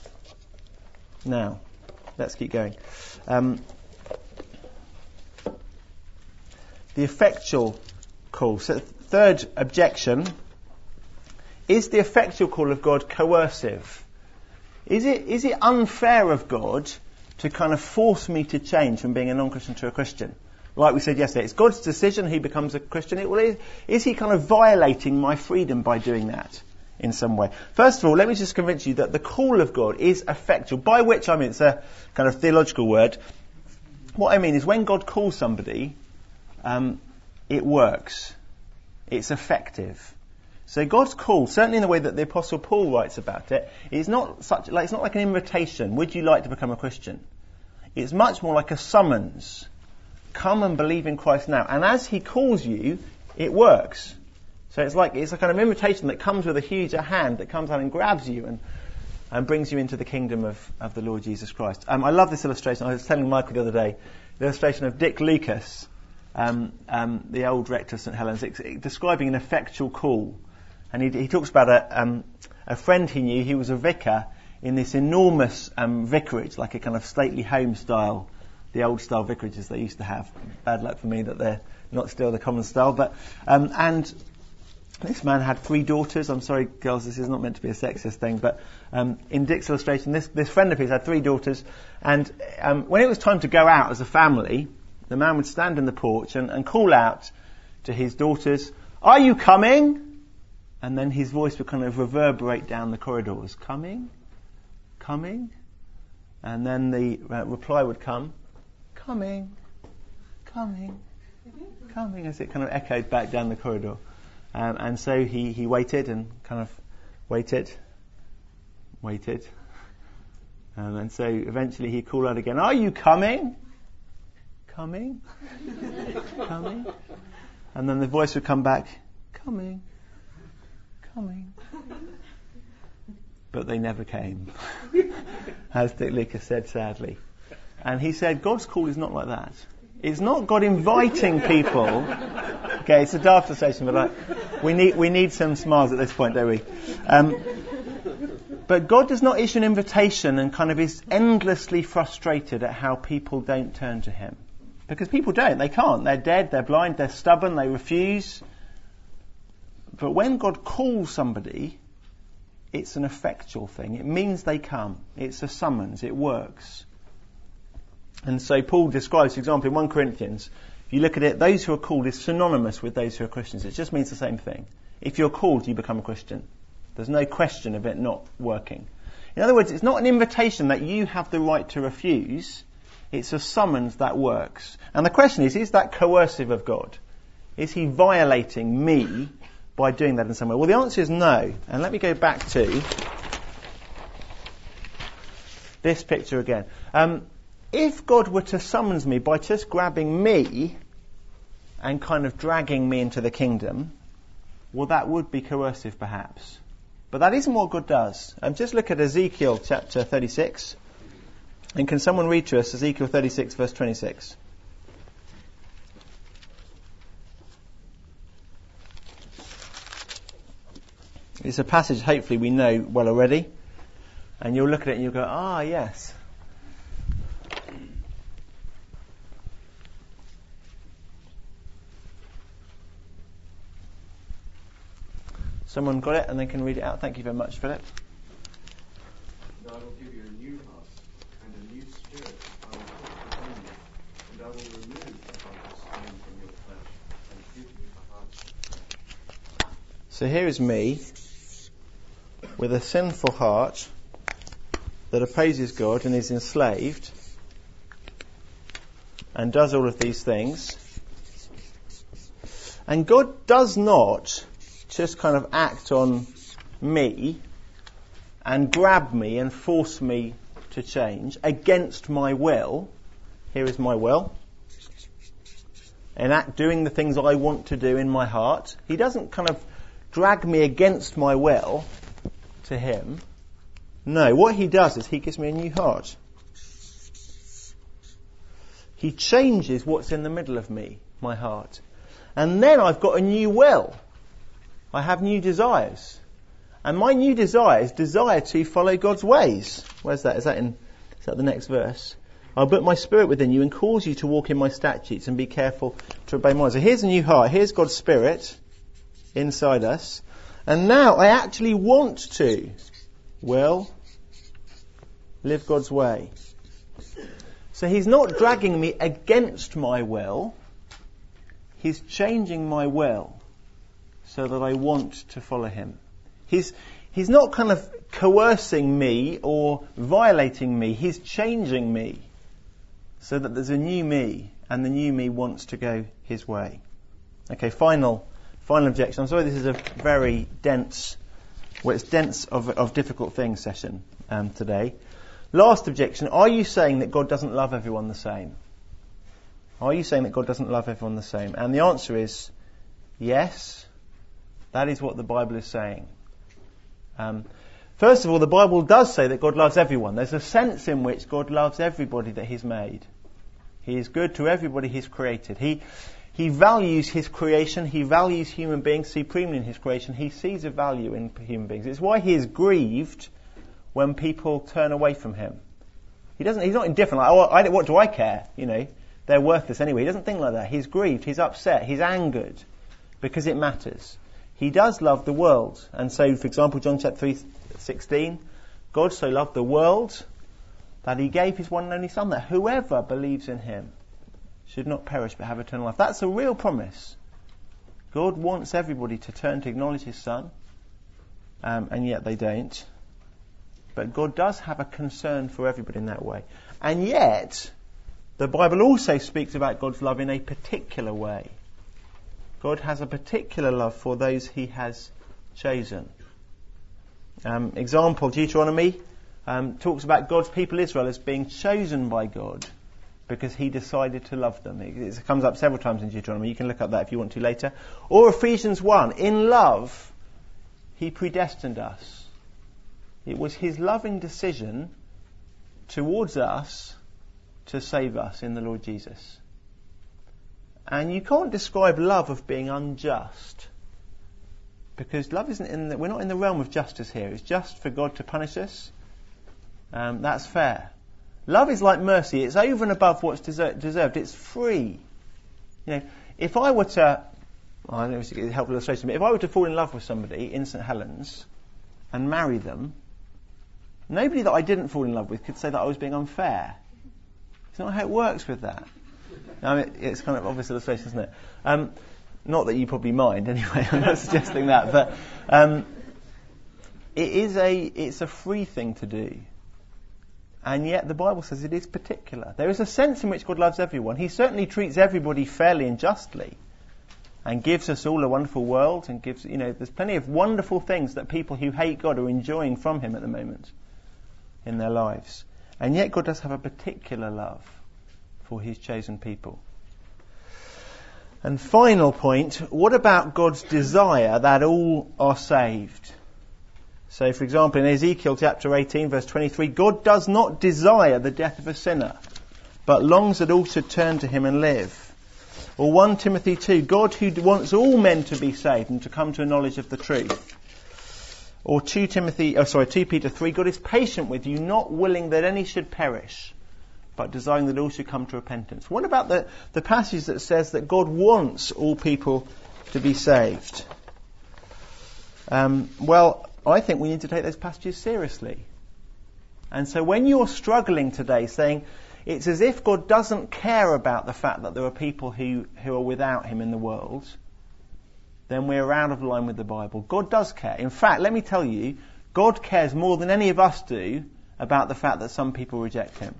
Now, let's keep going. Um, the effectual call. So, third objection, is the effectual call of God coercive? Is it is it unfair of God to kind of force me to change from being a non-Christian to a Christian? Like we said yesterday, it's God's decision he becomes a Christian. It, well, is, is he kind of violating my freedom by doing that in some way? First of all, let me just convince you that the call of God is effectual, by which I mean it's a kind of theological word. What I mean is when God calls somebody, um, it works. It's effective. So God's call, certainly in the way that the Apostle Paul writes about it, is not such like it's not like an invitation. Would you like to become a Christian? It's much more like a summons. Come and believe in Christ now. And as he calls you, it works. So it's like it's a kind of invitation that comes with a huge hand that comes out and grabs you and and brings you into the kingdom of, of the Lord Jesus Christ. Um, I love this illustration. I was telling Michael the other day, the illustration of Dick Lucas, um, um, the old rector of St Helens, it's, it's describing an effectual call. And he, he talks about a, um, a friend he knew. He was a vicar in this enormous um, vicarage, like a kind of stately home style, the old style vicarages they used to have. Bad luck for me that they're not still the common style. But um, and this man had three daughters. I'm sorry, girls, this is not meant to be a sexist thing, but um, in Dick's illustration, this, this friend of his had three daughters. And um, when it was time to go out as a family, the man would stand in the porch and, and call out to his daughters, "Are you coming?" And then his voice would kind of reverberate down the corridors. Coming? Coming? And then the uh, reply would come, coming, coming, coming, as it kind of echoed back down the corridor. Um, and so he, he waited and kind of waited, waited. Um, and so eventually he called out again, "Are you coming? Coming? Coming?" And then the voice would come back, "Coming. Coming." But they never came, as Dick Lucas said sadly. And he said, God's call is not like that. It's not God inviting people. Okay, it's a daft illustration, but like, we need we need some smiles at this point, don't we? Um, But God does not issue an invitation and kind of is endlessly frustrated at how people don't turn to him. Because people don't, they can't. They're dead, they're blind, they're stubborn, they refuse. But when God calls somebody, it's an effectual thing. It means they come. It's a summons, it works. And so Paul describes, for example, in First Corinthians, if you look at it, those who are called is synonymous with those who are Christians. It just means the same thing. If you're called, you become a Christian. There's no question of it not working. In other words, it's not an invitation that you have the right to refuse. It's a summons that works. And the question is, is that coercive of God? Is he violating me by doing that in some way? Well, the answer is no. And let me go back to this picture again. Um, if God were to summons me by just grabbing me and kind of dragging me into the kingdom, well, that would be coercive perhaps. But that isn't what God does. Um, just look at Ezekiel chapter thirty-six. And can someone read to us Ezekiel thirty-six verse twenty-six? It's a passage hopefully we know well already. And you'll look at it and you'll go, ah, yes. Someone got it and they can read it out. Thank you very much, Philip.
And I will give you a new heart, and a new spirit I will put within you, and I will remove the heart of stone from your flesh, and give you a heart of flesh.
So here is me, with a sinful heart that opposes God and is enslaved, and does all of these things. And God does not just kind of act on me and grab me and force me to change against my will. Here is my will. And act doing the things I want to do in my heart. He doesn't kind of drag me against my will to him. No, what he does is he gives me a new heart. He changes what's in the middle of me, my heart. And then I've got a new will. I have new desires. And my new desires desire to follow God's ways. Where's that? Is that in, is that the next verse? I'll put my spirit within you and cause you to walk in my statutes and be careful to obey mine. So here's a new heart. Here's God's spirit inside us. And now I actually want to, well, live God's way. So he's not dragging me against my will. He's changing my will so that I want to follow him. He's, he's not kind of coercing me or violating me. He's changing me so that there's a new me, and the new me wants to go his way. Okay, final final objection. I'm sorry this is a very dense, well, it's dense of, of difficult things session um, today. Last objection, are you saying that God doesn't love everyone the same? Are you saying that God doesn't love everyone the same? And the answer is yes. That is what the Bible is saying. Um, first of all, the Bible does say that God loves everyone. There's a sense in which God loves everybody that he's made. He is good to everybody he's created. He he values his creation. He values human beings supremely in his creation. He sees a value in human beings. It's why he is grieved when people turn away from him. He doesn't. He's not indifferent. Like, oh, I, what do I care? You know, they're worthless anyway. He doesn't think like that. He's grieved. He's upset. He's angered because it matters. He does love the world. And so, for example, John chapter three sixteen, God so loved the world that he gave his one and only Son, that whoever believes in him should not perish but have eternal life. That's a real promise. God wants everybody to turn to acknowledge his Son, um, and yet they don't. But God does have a concern for everybody in that way. And yet, the Bible also speaks about God's love in a particular way. God has a particular love for those he has chosen. Um, example, Deuteronomy um, talks about God's people Israel as being chosen by God because he decided to love them. It, it comes up several times in Deuteronomy. You can look up that if you want to later. Or Ephesians one, in love, he predestined us. It was his loving decision towards us to save us in the Lord Jesus. And you can't describe love of being unjust because love isn't in the, we're not in the realm of justice here. It's just for God to punish us. Um, that's fair. Love is like mercy. It's over and above what's deser- deserved. It's free. You know, if I were to, well, I don't know if it's a helpful illustration, but if I were to fall in love with somebody in St Helens and marry them, nobody that I didn't fall in love with could say that I was being unfair. It's not how it works with that. I mean, it's kind of obvious illustration, isn't it? Um, not that you probably mind, anyway. I'm not suggesting that, but um, it is a it's a free thing to do. And yet the Bible says it is particular. There is a sense in which God loves everyone. He certainly treats everybody fairly and justly and gives us all a wonderful world and gives, you know, there's plenty of wonderful things that people who hate God are enjoying from him at the moment in their lives. And yet God does have a particular love for his chosen people. And final point, what about God's desire that all are saved? So, for example, in Ezekiel chapter eighteen, verse twenty-three, God does not desire the death of a sinner, but longs that all should turn to him and live. Or First Timothy two, God who wants all men to be saved and to come to a knowledge of the truth. Or Second Timothy, oh sorry, Second Peter three, God is patient with you, not willing that any should perish, but desiring that all should come to repentance. What about the, the passage that says that God wants all people to be saved? Um, well, I think we need to take those passages seriously. And so when you're struggling today saying it's as if God doesn't care about the fact that there are people who, who are without him in the world, then we're out of line with the Bible. God does care. In fact, let me tell you, God cares more than any of us do about the fact that some people reject him.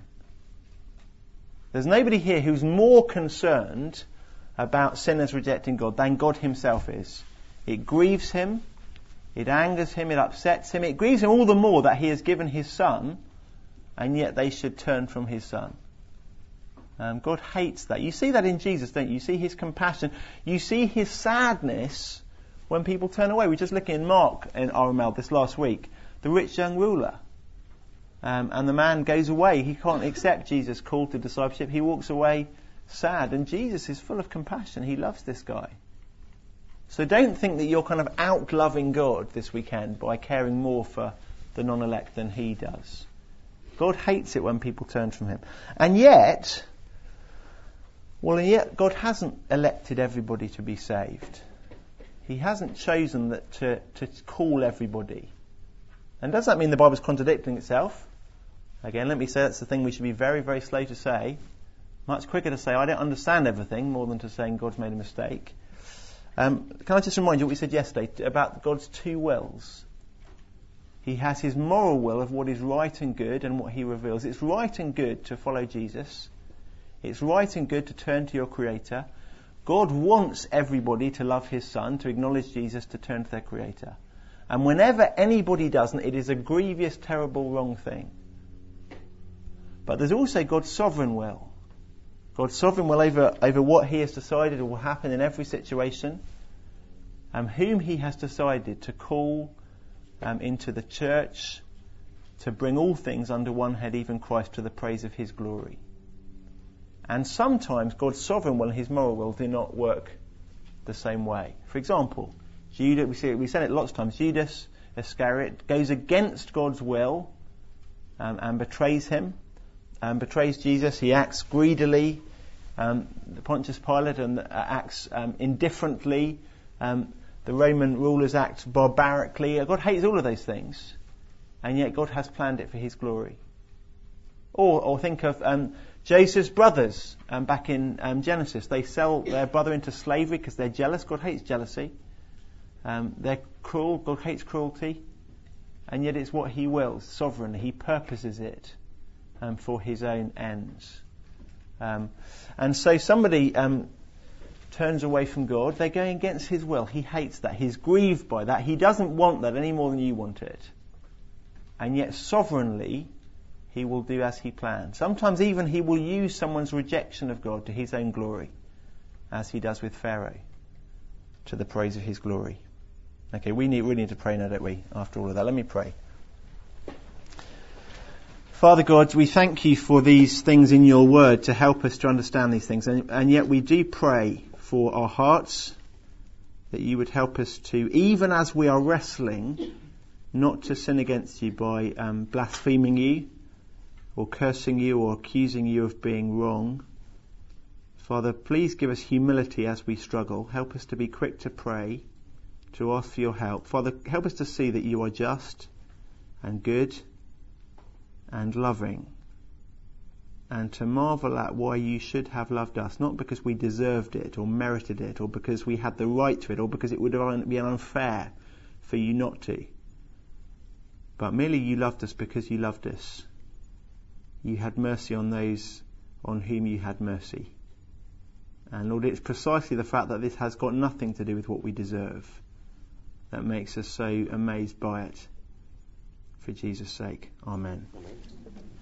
There's nobody here who's more concerned about sinners rejecting God than God himself is. It grieves him. It angers him, it upsets him, it grieves him all the more that he has given his son, and yet they should turn from his son. Um, God hates that. You see that in Jesus, don't you? You see his compassion. You see his sadness when people turn away. We were just looking in Mark in R M L this last week, the rich young ruler. Um, and the man goes away. He can't accept Jesus' call to discipleship. He walks away sad. And Jesus is full of compassion. He loves this guy. So don't think that you're kind of out-loving God this weekend by caring more for the non-elect than he does. God hates it when people turn from him. And yet, well, and yet God hasn't elected everybody to be saved. He hasn't chosen that to, to call everybody. And does that mean the Bible's contradicting itself? Again, let me say that's the thing we should be very, very slow to say. Much quicker to say, I don't understand everything, more than to saying God's made a mistake. Um, can I just remind you what we said yesterday about God's two wills? He has his moral will of what is right and good and what he reveals. It's right and good to follow Jesus. It's right and good to turn to your Creator. God wants everybody to love his Son, to acknowledge Jesus, to turn to their Creator. And whenever anybody doesn't, it is a grievous, terrible, wrong thing. But there's also God's sovereign will. God's sovereign will over, over what he has decided will happen in every situation, and whom he has decided to call um, into the church to bring all things under one head, even Christ, to the praise of his glory. And sometimes God's sovereign will and his moral will do not work the same way. For example, Judas, we see it, we said it lots of times, Judas Iscariot goes against God's will um, and betrays him. Um, betrays Jesus, he acts greedily. Um, Pontius Pilate and, uh, acts um, indifferently. Um, the Roman rulers act barbarically. God hates all of those things, and yet God has planned it for his glory. Or, or think of um, Joseph's brothers um, back in um, Genesis. They sell their brother into slavery because they're jealous. God hates jealousy. Um, they're cruel. God hates cruelty, and yet it's what he wills sovereignly. He purposes it Um, for his own ends. Um, and so somebody um, turns away from God, they're going against his will. He hates that. He's grieved by that. He doesn't want that any more than you want it. And yet sovereignly, he will do as he plans. Sometimes even he will use someone's rejection of God to his own glory, as he does with Pharaoh, to the praise of his glory. Okay, we need, we need to pray now, don't we, after all of that? Let me pray. Father God, we thank you for these things in your word to help us to understand these things. And, and yet we do pray for our hearts, that you would help us to, even as we are wrestling, not to sin against you by um, blaspheming you or cursing you or accusing you of being wrong. Father, please give us humility as we struggle. Help us to be quick to pray, to ask for your help. Father, help us to see that you are just and good and loving, and to marvel at why you should have loved us, not because we deserved it or merited it or because we had the right to it or because it would have been unfair for you not to, but merely you loved us because you loved us. You had mercy on those on whom you had mercy. And Lord, it's precisely the fact that this has got nothing to do with what we deserve that makes us so amazed by it. For Jesus' sake, amen.
Amen.